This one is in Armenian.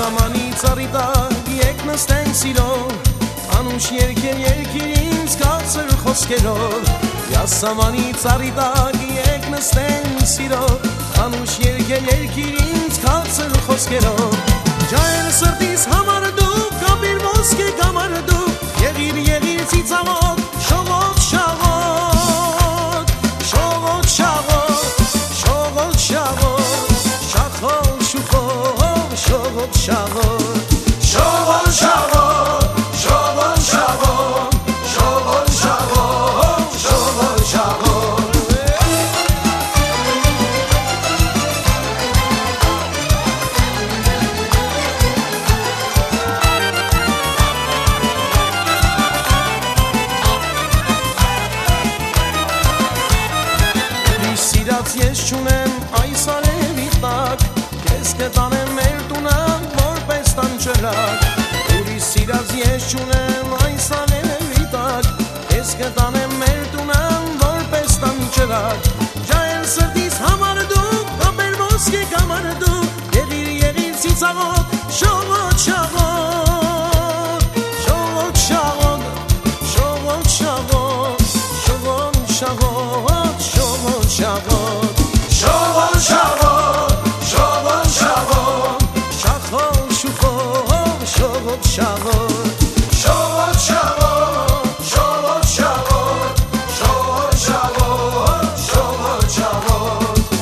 Յասամանից առիտակ եկ նստենք սիրով, անուշ երկեր երկիր ինձ կացր խոսքերով Յասամանից առիտակ եկ նստենք սիրով, անուշ երկեր երկիր ինձ կացր խոսքերով Ջայել սրտիս համար դու, կապիր ոսկե կամար դու Եղիր եղիր ծիծաղոտ, շողոտ շաղոտ Շողոտ շաղոտ, շողոտ շաղոտ Շախոտ շուխոտ, շողոտ շաղոտ Շողոտ շաղոտ, շողոտ շաղոտ Շողոտ շաղոտ, շողոտ շաղոտ Ես չունեմ այս արևի տակ Կեզ կտանեմ մեր տունը որպես տանջրակ Ուրիշ սիրած ես չունեմ այս արևի տակ Կեզ կտանեմ մեր տունը որպես տանջրակ Ջայել սրտիս համար դու կապեր ոսկե կամար դու Եղիր եղիր ծիծաղոտ շողոտ շաղոտ Շողոտ շաղոտ Շողոտ շաղոտ Շողոտ շաղոտ Շողոտ շաղոտ Շողոտ շաղոտ Շողոտ շաղոտ Շախոտ շուխոտ Շողոտ շաղոտ Շողոտ շաղոտ